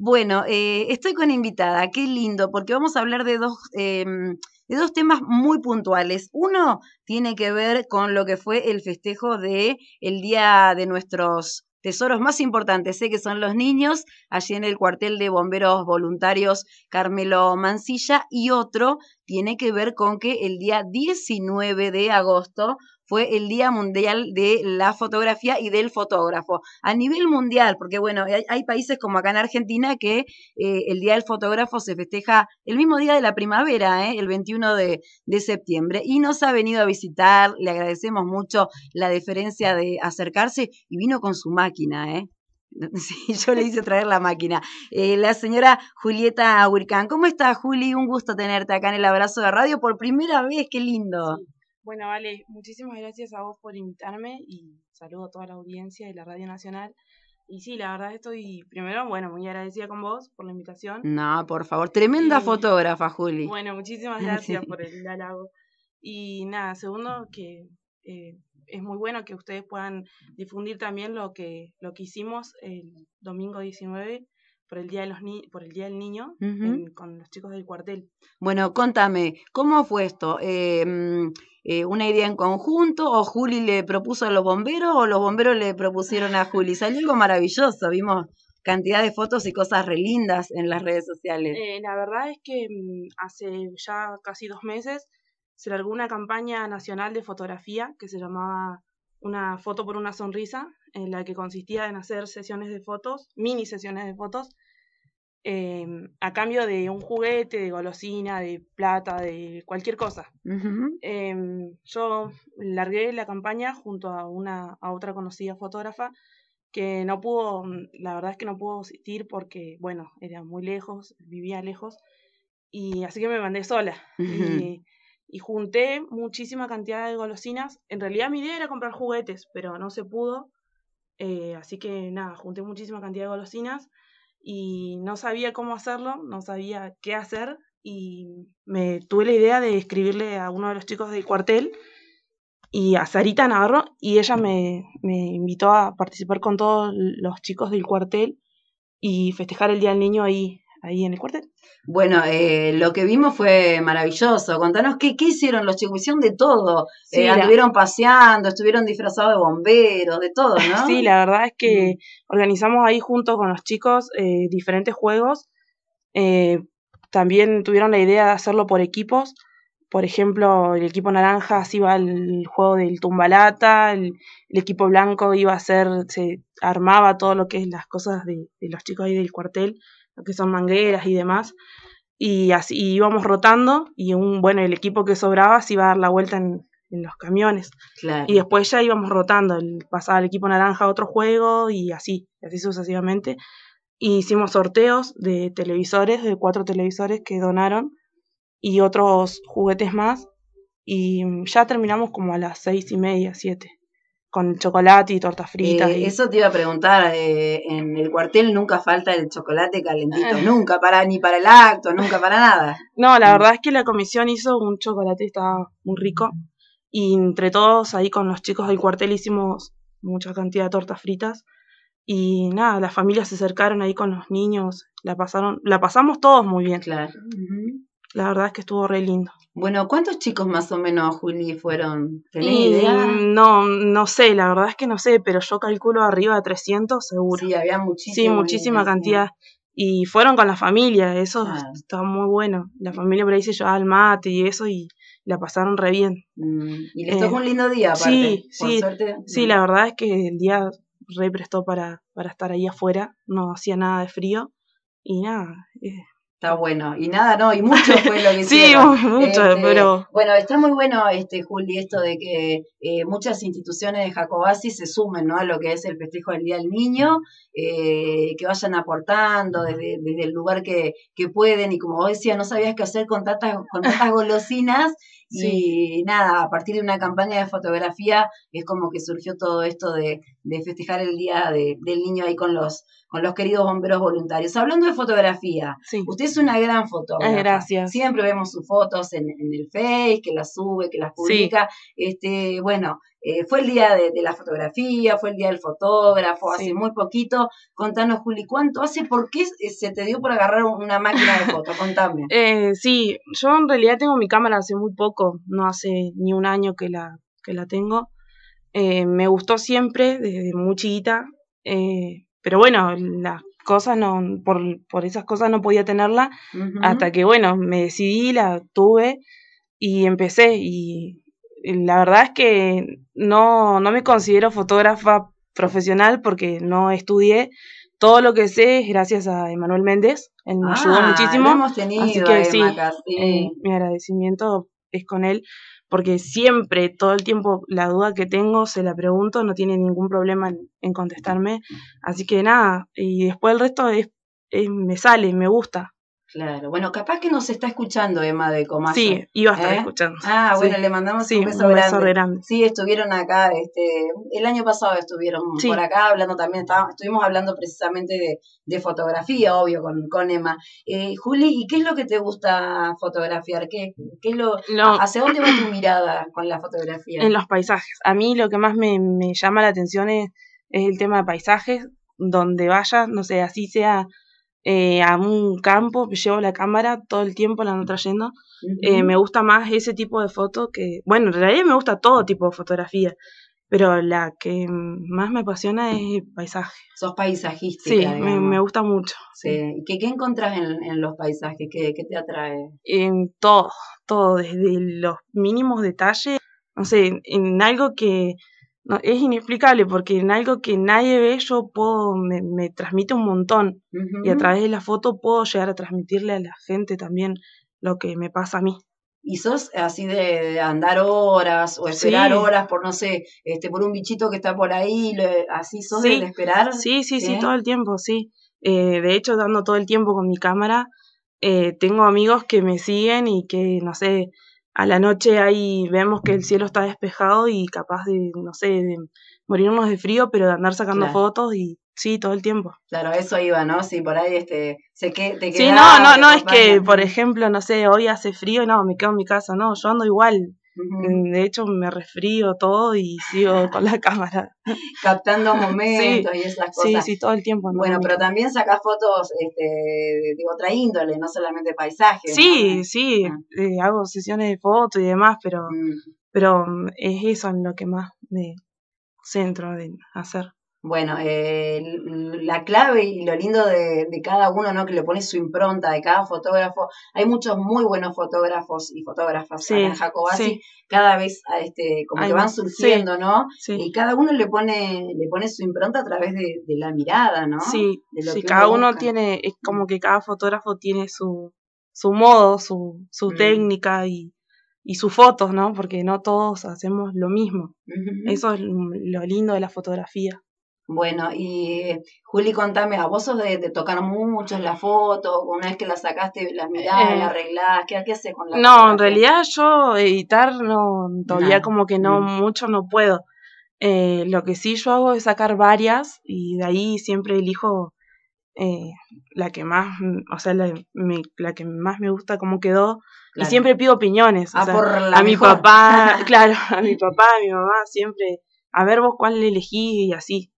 Bueno, estoy con invitada, qué lindo, porque vamos a hablar de dos temas muy puntuales. Uno tiene que ver con lo que fue el festejo de el Día de nuestros tesoros más importantes, sé que son los niños, allí en el cuartel de bomberos voluntarios Carmelo Mansilla, y otro tiene que ver con que el día 19 de agosto fue el Día Mundial de la Fotografía y del Fotógrafo. A nivel mundial, porque bueno, hay países como acá en Argentina que el Día del Fotógrafo se festeja el mismo día de la primavera, el 21 de septiembre, y nos ha venido a visitar, le agradecemos mucho la deferencia de acercarse, y vino con su máquina, Sí, yo le hice traer la máquina. La señora Julieta Huircán. ¿Cómo estás, Juli? Un gusto tenerte acá en el Abrazo de Radio por primera vez, qué lindo. Sí. Bueno, Vale, muchísimas gracias a vos por invitarme y saludo a toda la audiencia de la Radio Nacional. Y sí, la verdad estoy, primero, bueno, muy agradecida con vos por la invitación. No, por favor, tremenda Y fotógrafa, Juli. bueno, muchísimas gracias por el halago. Y nada, segundo, que es muy bueno que ustedes puedan difundir también lo que hicimos el domingo 19 por el Día por el Día del Niño con los chicos del cuartel. Bueno, contame, ¿cómo fue esto? ¿Una idea en conjunto? ¿O Juli le propuso a los bomberos o los bomberos le propusieron a Juli? Salió algo maravilloso, vimos cantidad de fotos y cosas re lindas en las redes sociales. La verdad es que hace ya casi 2 meses se largó una campaña nacional de fotografía que se llamaba Una foto por una sonrisa, en la que consistía en hacer sesiones de fotos, mini sesiones de fotos, a cambio de un juguete, de golosina, de plata, de cualquier cosa. Yo largué la campaña junto a otra conocida fotógrafa que no pudo, la verdad es que no pudo asistir porque, bueno, era muy lejos, vivía lejos, y así que me mandé sola. Y junté muchísima cantidad de golosinas. En realidad mi idea era comprar juguetes, pero no se pudo. Así que nada, junté muchísima cantidad de golosinas y no sabía cómo hacerlo, no sabía qué hacer, y me tuve la idea de escribirle a uno de los chicos del cuartel y a Sarita Navarro, y ella me invitó a participar con todos los chicos del cuartel y festejar el Día del Niño ahí en el cuartel. Bueno, lo que vimos fue maravilloso. Contanos qué hicieron los chicos, hicieron de todo. Sí, Anduvieron paseando, estuvieron disfrazados de bomberos, de todo, ¿no? Sí, la verdad es que organizamos ahí junto con los chicos diferentes juegos. También tuvieron la idea de hacerlo por equipos. Por ejemplo, el equipo naranja así iba al juego del tumbalata, el equipo blanco iba a se armaba todo lo que es las cosas de los chicos ahí del cuartel, lo que son mangueras y demás. Y así íbamos rotando, y el equipo que sobraba se iba a dar la vuelta en los camiones. Claro. Y después ya íbamos rotando, pasaba el equipo naranja a otro juego y así sucesivamente. Y hicimos sorteos de televisores, de 4 televisores que donaron, y otros juguetes más. Y ya terminamos como a las 6:30, 7, con chocolate y tortas fritas. Eso te iba a preguntar, en el cuartel nunca falta el chocolate calentito, nunca, ni para el acto, nunca para nada. No, la verdad es que la comisión hizo un chocolate, estaba muy rico. Y entre todos ahí con los chicos del cuartel hicimos mucha cantidad de tortas fritas. Y nada, las familias se acercaron ahí con los niños, la pasamos todos muy bien. Claro. La verdad es que estuvo re lindo. Bueno, ¿cuántos chicos más o menos, Juli, fueron? ¿Tenés Y idea? no sé, la verdad es que no sé, pero yo calculo arriba de 300 seguro. Sí, había muchísimo. Sí, muchísima cantidad. Y fueron con la familia, eso estaba muy bueno. La familia por ahí se llevaba el mate y eso, y la pasaron re bien. Y les tocó un lindo día, aparte. Sí, suerte. Sí, la verdad es que el día re prestó para estar ahí afuera, no hacía nada de frío y nada. Está bueno. Y nada, no, y mucho fue lo que hicieron. Sí, mucho, pero... Bueno, está muy bueno, Juli, esto de que muchas instituciones de Jacobasi se sumen, ¿no?, a lo que es el festejo del Día del Niño, que vayan aportando desde el lugar que pueden, y como vos decías, no sabías qué hacer con tantas golosinas. Sí. Y nada, a partir de una campaña de fotografía es como que surgió todo esto de festejar el Día del Niño ahí con los queridos bomberos voluntarios. Hablando de fotografía, sí. Usted es una gran fotógrafa. Gracias. Siempre vemos sus fotos en el Face, que las sube, que las publica. Sí. Bueno, fue el día de la fotografía, fue el día del fotógrafo, Sí. hace muy poquito. Contanos, Juli, ¿cuánto hace? ¿Por qué se te dio por agarrar una máquina de foto? Contame. Sí, yo en realidad tengo mi cámara hace muy poco, no hace ni un año que la tengo. Me gustó siempre, desde muy chiquita, pero bueno, las cosas no, por esas cosas no podía tenerla, hasta que bueno, me decidí, la tuve y empecé, y la verdad es que no me considero fotógrafa profesional porque no estudié. Todo lo que sé es gracias a Emanuel Méndez, él me ayudó Lo muchísimo, hemos así tenido a que Emma sí, acá, sí. mi agradecimiento es con él, porque siempre, todo el tiempo, la duda que tengo se la pregunto, no tiene ningún problema en contestarme, así que nada, y después el resto me sale, me gusta. Claro, bueno, capaz que nos está escuchando Emma de Comayo. Sí, iba a estar escuchando. Bueno, Sí, le mandamos sí, un beso un beso grande. grande. Sí, estuvieron acá, el año pasado estuvieron por Sí, acá hablando también, estuvimos hablando precisamente de fotografía, obvio, con Emma. Juli, ¿y qué es lo que te gusta fotografiar? ¿Qué es lo, hacia dónde va tu mirada con la fotografía? en los paisajes. A mí lo que más me llama la atención es el tema de paisajes, donde vaya, no sé, así sea a un campo, llevo la cámara todo el tiempo, la ando trayendo. Me gusta más ese tipo de foto que, bueno, en realidad me gusta todo tipo de fotografía, pero la que más me apasiona es el paisaje. Sos paisajística, Sí, me digamos. gusta mucho. Sí. ¿Y qué encontrás en los paisajes? ¿Qué te atrae? En todo, desde los mínimos detalles, no sé, en algo que no, es inexplicable, porque en algo que nadie ve yo me transmite un montón, y a través de la foto puedo llegar a transmitirle a la gente también lo que me pasa a mí. ¿Y sos así de andar horas o esperar Sí, horas por, no sé, por un bichito que está por ahí? ¿Así sos de sí, esperar? sí, todo el tiempo, sí. De hecho, dando todo el tiempo con mi cámara, tengo amigos que me siguen y que, no sé, a la noche ahí vemos que el cielo está despejado y capaz de, no sé, de morirnos de frío, pero de andar sacando Claro, fotos y sí, todo el tiempo. claro, eso iba, ¿no? Sí, por ahí te Sí, quedás, te no es que, acompañan. por ejemplo, no sé, hoy hace frío, no, me quedo en mi casa, no, yo ando igual. De hecho, me resfrío todo y sigo con la cámara. Captando Sí, momentos y esas cosas. sí, todo el tiempo ando con Bueno, mi pero cámara. también sacás fotos de otra índole, no solamente paisajes, ¿no? Sí, Ah, hago sesiones de fotos y demás, mm. pero es eso en lo que más me centro en hacer. Bueno, la clave y lo lindo de cada uno, ¿no? Que le pone su impronta de cada fotógrafo. Hay muchos muy buenos fotógrafos y fotógrafas acá en Sí, Jacobasi, sí, cada vez como hay que van más. Sí, surgiendo, ¿no? sí, Y cada uno le pone su impronta a través de la mirada, ¿no? De lo sí, que uno cada uno busca. tiene, es como que cada fotógrafo tiene su modo, su Mm. técnica y sus fotos, ¿no? Porque no todos hacemos lo mismo. Ujú. Eso es lo lindo de la fotografía. Bueno, y Juli, contame, ¿a vos sos de tocar mucho la foto? Una vez que la sacaste, la mirás, la Eh, arreglás, ¿qué haces con la no, en fotografía? realidad yo editar no, todavía Nada. como que no mucho no puedo. Lo que sí yo hago es sacar varias y de ahí siempre elijo eh, la que más, o sea, la que más me gusta cómo quedó, y Claro. siempre pido opiniones, o sea, Por la a mi mejor. papá, claro, a mi papá, a mi mamá, siempre, a ver vos cuál elegí y así,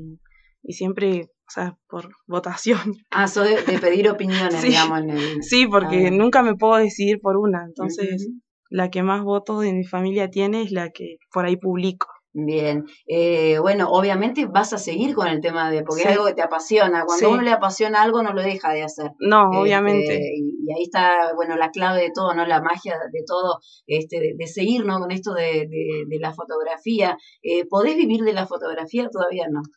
y siempre, o sea, por votación. Sos de pedir opiniones, Sí, digamos, sí, Está porque bien. nunca me puedo decidir por una, entonces Ujú. la que más votos de mi familia tiene es la que por ahí publico. Bien. Bueno, obviamente vas a seguir con el tema porque es Sí, algo que te apasiona. Cuando a uno sí, le apasiona algo, no lo deja de hacer. no, obviamente. Y ahí está, bueno, la clave de todo, ¿no? La magia de todo, de seguir, ¿no? Con esto de la fotografía. ¿Podés vivir de la fotografía? Todavía no.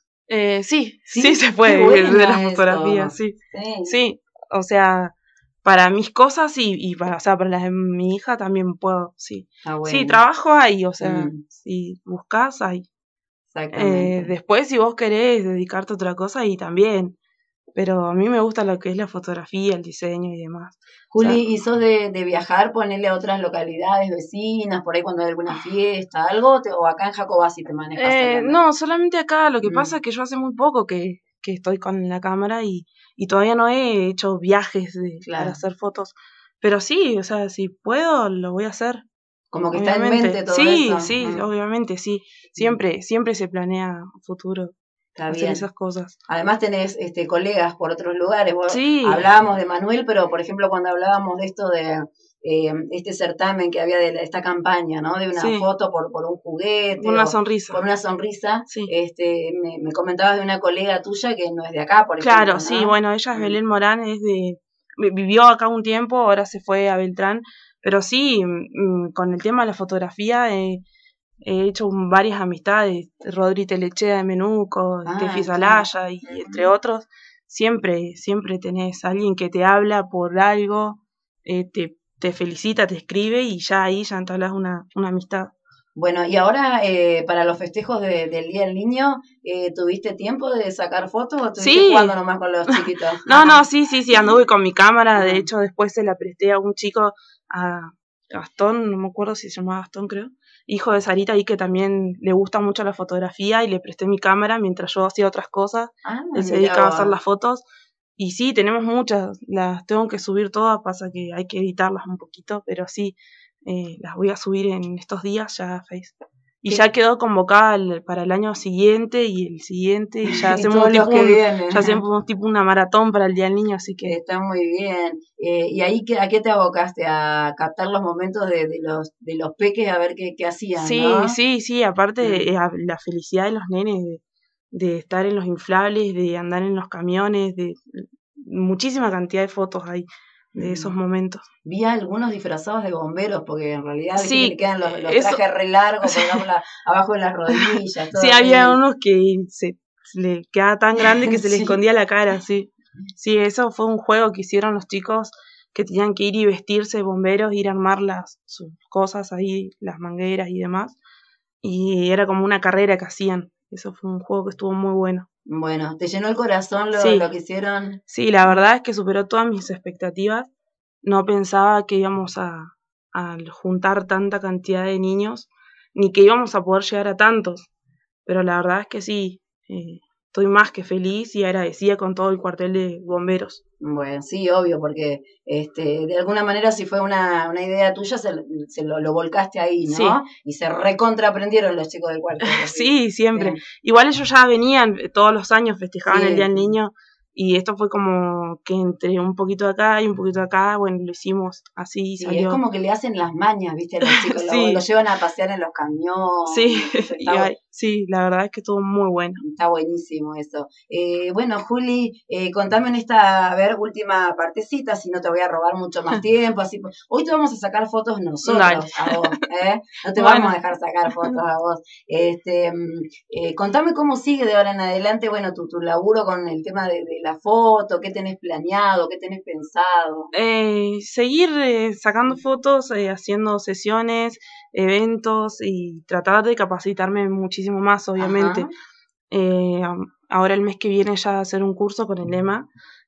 Sí ¿Sí? se Qué puede vivir de la buena fotografía, eso. sí, Sí. sí, o sea, para mis cosas y para, o sea, para las de mi hija también puedo, sí. Está Sí, bueno. trabajo hay, o sea, Mm, si buscas hay. exactamente. Después, si vos querés dedicarte a otra cosa, y también, pero a mí me gusta lo que es la fotografía, el diseño y demás. O sea, Juli, ¿y sos de viajar, ponerle a otras localidades vecinas, por ahí cuando hay alguna fiesta, algo? ¿O acá en Jacobasi te manejas solamente? no, solamente acá, lo que pasa Mm, es que yo hace muy poco que estoy con la cámara y todavía no he hecho viajes para claro. hacer fotos, pero sí, o sea, si puedo, lo voy a hacer. Como que está en mente todo sí, eso. sí, obviamente, sí. Siempre se planea a futuro Está hacer bien. esas cosas. Además tenés colegas por otros lugares. Sí, Hablábamos de Manuel, pero por ejemplo cuando hablábamos de esto de este certamen que había de esta campaña, ¿no? De una sí, foto por un juguete una o sonrisa. por una sonrisa, Sí. me comentabas de una colega tuya que no es de acá, por ejemplo, Claro, sí, ¿no? bueno, ella es Belén Morán, vivió acá un tiempo, ahora se fue a Beltrán, pero sí, con el tema de la fotografía he hecho varias amistades, Rodri Telechea de Menuco, Steffi Claro. Salaya y entre otros, siempre tenés alguien que te habla por algo, te felicita, te escribe y ya ahí ya entablas una amistad. Bueno, y ahora para los festejos del Día del Niño, ¿tuviste tiempo de sacar fotos o estuviste Sí, jugando nomás con los chiquitos? no, sí, anduve con mi cámara, de Ah, hecho después se la presté a un chico, a Gastón, no me acuerdo si se llamaba Gastón creo, hijo de Sarita y que también le gusta mucho la fotografía y le presté mi cámara mientras yo hacía otras cosas, él se mira dedicaba a hacer vos. las fotos y sí, tenemos muchas, las tengo que subir todas, pasa que hay que editarlas un poquito, pero sí, las voy a subir en estos días ya a Facebook. Y ¿Qué? ya quedó convocada para el año siguiente y el siguiente y ya Y hacemos todos los que vienen. ya hacemos tipo una maratón para el Día del Niño, así que Está muy bien. ¿Y ahí a qué te abocaste? A captar los momentos de los peques a ver qué hacían, ¿no? sí, aparte Mm. la felicidad de los nenes de estar en los inflables, de andar en los camiones, de muchísima cantidad de fotos hay de esos momentos. Vi a algunos disfrazados de bomberos, porque en realidad viste que le Sí, quedan los eso, trajes re largos, colgamos abajo de las rodillas, sí, todo había re. unos que se le quedaba tan grande que se le Sí. escondía la cara, sí. Sí, eso fue un juego que hicieron los chicos que tenían que ir y vestirse de bomberos, ir a armar sus cosas ahí, las mangueras y demás. Y era como una carrera que hacían. Eso fue un juego que estuvo muy bueno. Bueno, ¿te llenó el corazón Sí, lo que hicieron? sí, la verdad es que superó todas mis expectativas. No pensaba que íbamos a juntar tanta cantidad de niños, ni que íbamos a poder llegar a tantos. Pero la verdad es que sí, estoy más que feliz y agradecida con todo el cuartel de bomberos. Bueno, sí, obvio, porque de alguna manera si fue una idea tuya, lo volcaste ahí, Sí, ¿no? Y se recontraprendieron los chicos del cuartel, así. sí, siempre. Bien. Igual ellos ya venían, todos los años festejaban el Día Sí, del sí. Niño y esto fue como que entre un poquito de acá y un poquito de acá, bueno, lo hicimos así y Sí, es salió. como que le hacen las mañas, ¿viste? A los chicos, lo Sí, llevan a pasear en los sí, camiones, eso sí, la verdad es que estuvo muy bueno. está buenísimo eso. Bueno, Juli, contame en esta, a ver, última partecita, si no te voy a robar mucho más tiempo. Así, hoy te vamos a sacar fotos Dale. nosotros a vos, ¿eh? No te vamos a Bueno, dejar sacar fotos a vos. Contame cómo sigue de ahora en adelante, bueno, tu laburo con el tema de la foto, qué tenés planeado, qué tenés pensado. seguir sacando fotos, haciendo sesiones, eventos y tratar de capacitarme muchísimo más, obviamente. Ajá. Ahora el mes que viene ya hacer un curso con el lema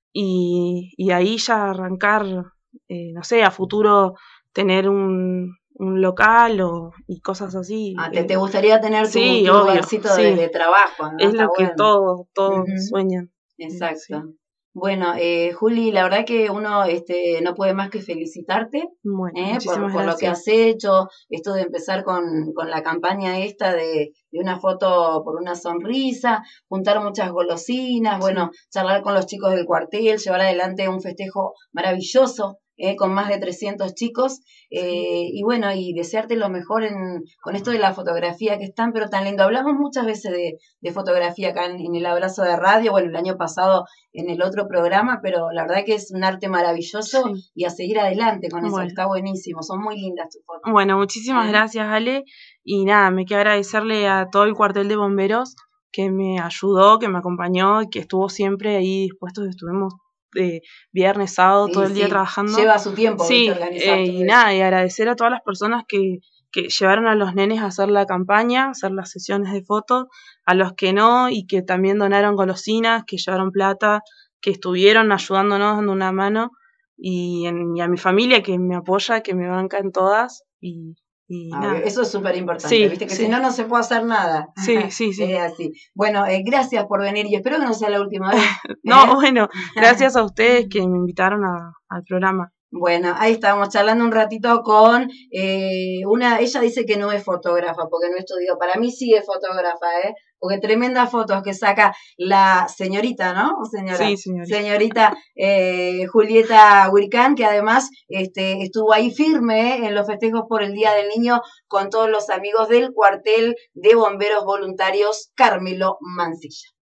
y ahí ya arrancar, no sé, a futuro tener un local y cosas así. Te gustaría tener Sí, tu obvio, lugarcito sí, de trabajo, ¿no? es Está lo que bueno. todos Ujú. sueñan. Sí. Exacto. Bueno, Juli, la verdad que uno no puede más que felicitarte Bueno, muchísimas por lo que has gracias. hecho, esto de empezar con la campaña esta de una foto por una sonrisa, juntar muchas golosinas, bueno, Sí. charlar con los chicos del cuartel, llevar adelante un festejo maravilloso. Con más de 300 chicos Sí. y bueno, y desearte lo mejor con esto de la fotografía que es tan pero tan lindo. Hablamos muchas veces de fotografía acá en el Abrazo de Radio, bueno, el año pasado en el otro programa, pero la verdad que es un arte maravilloso Sí, y a seguir adelante con eso, que bueno. está buenísimo, son muy lindas tus fotos. Bueno, muchísimas ¿Eh? gracias, Ale. Y nada, me queda agradecerle a todo el cuartel de bomberos que me ayudó, que me acompañó y que estuvo siempre ahí dispuestos. Estuvimos viernes, sábado, todo Sí, el día sí, trabajando. lleva su tiempo, ¿viste? Sí, Organizar todo y eso. nada, y agradecer a todas las personas que llevaron a los nenes a hacer la campaña, a hacer las sesiones de fotos, a los que no y que también donaron golosinas, que llevaron plata, que estuvieron ayudándonos, dando una mano y a mi familia que me apoya, que me banca en todas y nada. Eso es súper importante, Sí, ¿viste? Que si sí, no, no se puede hacer nada. sí. Es así. Bueno, gracias por venir y espero que no sea la última vez. No, ¿Eh? bueno, gracias a ustedes que me invitaron al programa. Bueno, ahí estábamos charlando un ratito con ella dice que no es fotógrafa, porque no estudió. Para mí sí es fotógrafa, ¿eh? Porque tremendas fotos que saca la señorita, ¿no? ¿O señora? Sí, señorita. Señorita Julieta Huircán, que además estuvo ahí firme en los festejos por el Día del Niño con todos los amigos del cuartel de bomberos voluntarios Carmelo Mansilla.